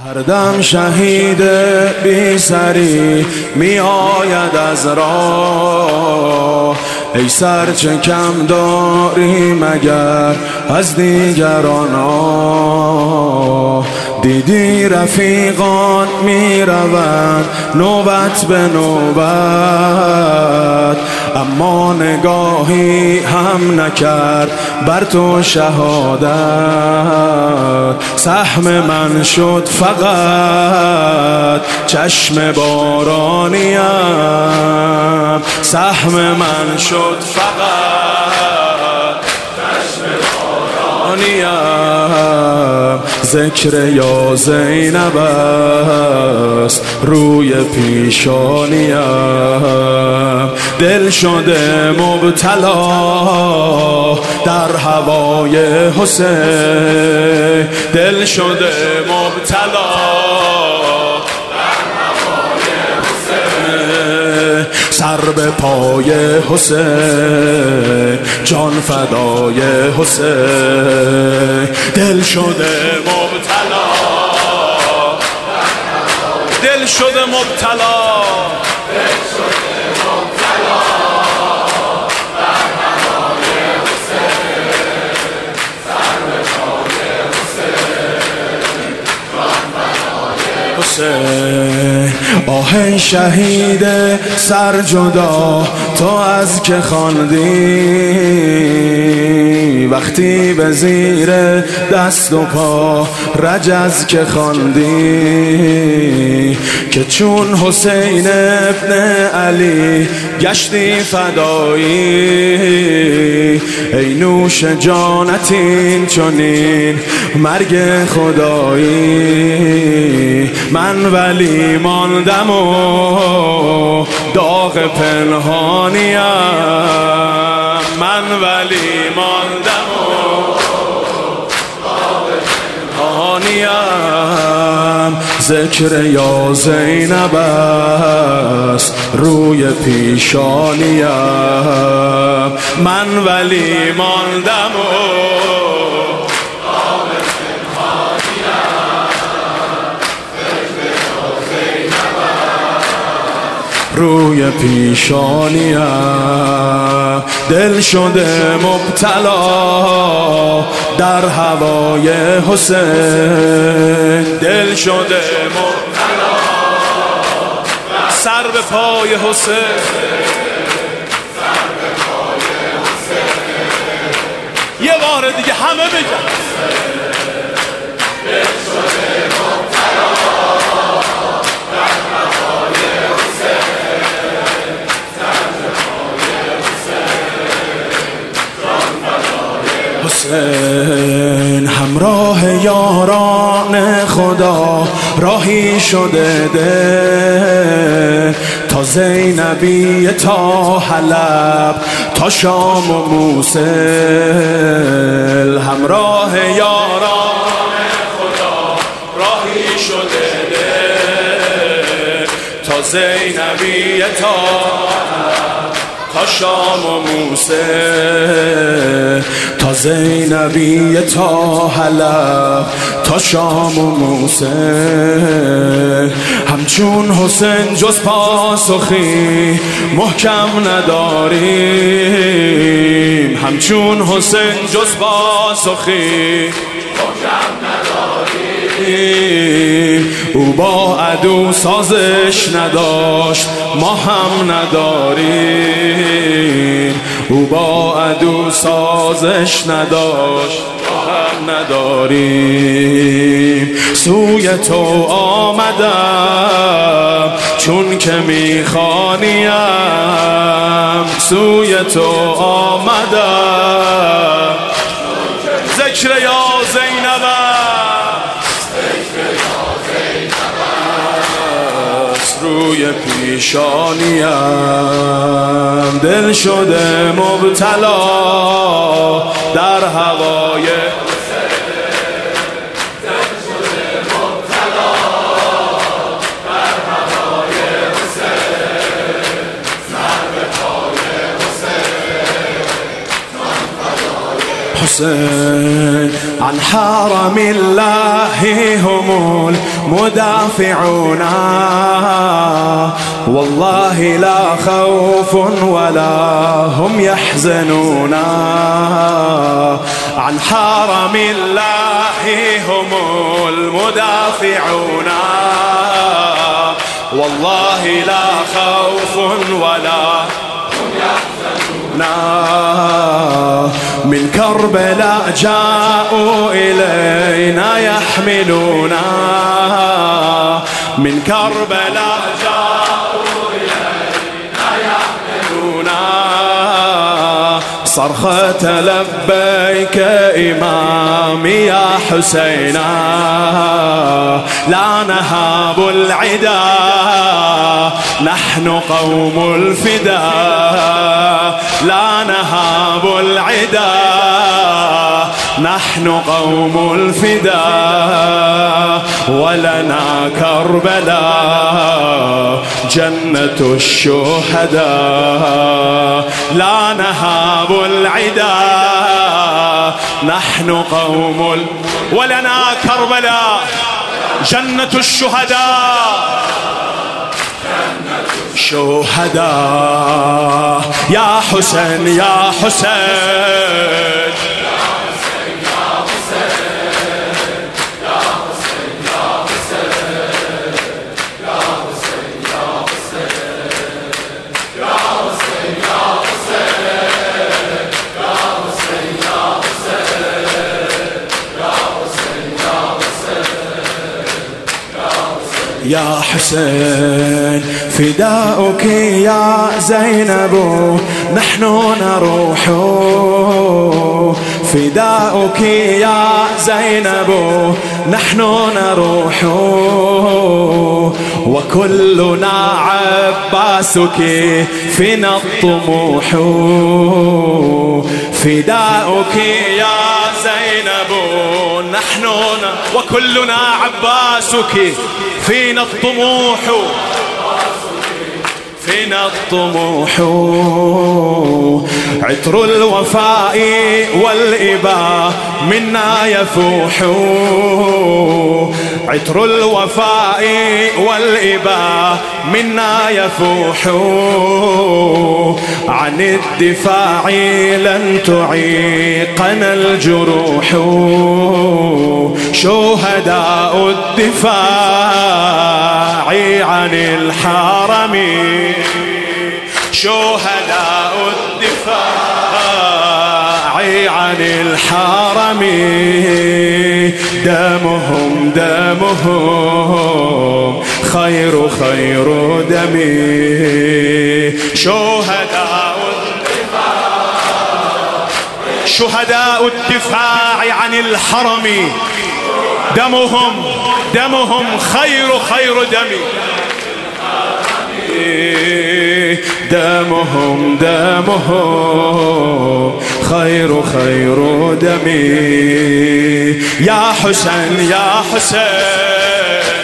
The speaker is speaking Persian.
هر دم شهید بی سری می آید از راه، ای سر چه کم داری مگر از دیگران آه. دیدی رفیقان می روند نوبت به نوبت، اما نگاهی هم نکرد بر تو شهادت. سهم من شد فقط چشم بارانیم، سهم من شد فقط چشم بارانیم. ذکر یا زینب است روی پیشانیم، دل شده مبتلا در هوای حسین، دل شده مبتلا در هوای حسین. سر به پای حسین، جان فدای حسین، دل شده مبتلا، دل شده مبتلا، دل شده مبتلا در هوای حسین. سر به پای حسین، جان فدای حسین. آه شهید سر جدا تو از که خواندی، وقتی به زیر دست و پا رجز که خواندی، که چون حسین ابن علی گشتی فدایی. ای نوش جانت این چنین مرگ خدایی، من ولی ماندم و داغ پنهانیم، من ولی ماندم و داغ پنهانیم. ذکر یا زینب است روی پیشانیم، من ولی ماندم و روی پیشانیم. دل شده مبتلا در هوای حسین، دل شده مبتلا سر به پای حسین، سر به پای حسین. یه بار دیگه همه بگن دل شده مبتلا در هوای حسین. همراه یاران خدا راهی شده ده، تا زینبیه تا حلب تا شام و موصل. همراه یاران خدا راهی شده ده، تا زینبیه تا تا شام و موصل، تا زینبیه تا حلب تا شام و موصل. همچون حسین جز پاسخی محکم نداریم، همچون حسین جز پاسخی محکم نداریم. او با عدو سازش نداشت ما هم نداریم، او با عدو سازش نداشت ما هم نداریم. سوی تو آمدم چون که میخوانیم، سوی تو آمدم. ذکر یا زینب روی پیشانیم، دل شده مبتلا در هوای حسین، دل شده مبتلا در هوای حسین. سر به پای حسین، حسین. عن حرم الله هم مدافعونا، والله لا خوف ولا هم يحزنونا، عن حرم الله هم المدافعون، والله لا خوف ولا هم يحزنون. من كربلاء جاءوا إلينا يحملونا، من كربلاء جاءوا إلينا يحملونا، صرخة لبيك إمامي يا حسينا، لا نهاب العدا نحن قوم الفداء، لا نهاب العدا نحن قوم الفداء، ولنا كربلاء جنة الشهداء، لا نهاب العدا نحن قوم ولنا كربلاء جنة الشهداء، شهداء يا حسين يا حسين يا حسين، فداؤك يا زينب نحن نروح، فداؤك يا زينب نحن نروح، وكلنا عباسك فينا الطموح، فداؤك يا زينب نحن وكلنا عباسك فينا الطموح، فينا الطموح، عطر الوفاء والإباء منا يفوح، عطر الوفاء والإباء منا يفوح، عن الدفاع لن تعيقنا الجروح، شهداء الدفاع عن الحرم، شهداء الدفاع عن الحرم، دمهم دمهم خير خير دمي، شهداء الدفاع، شهداء الدفاع عن الحرم، دمهم دمهم خير خير دمي، دمهم دمهم خير خير دمي، يا حسين يا حسين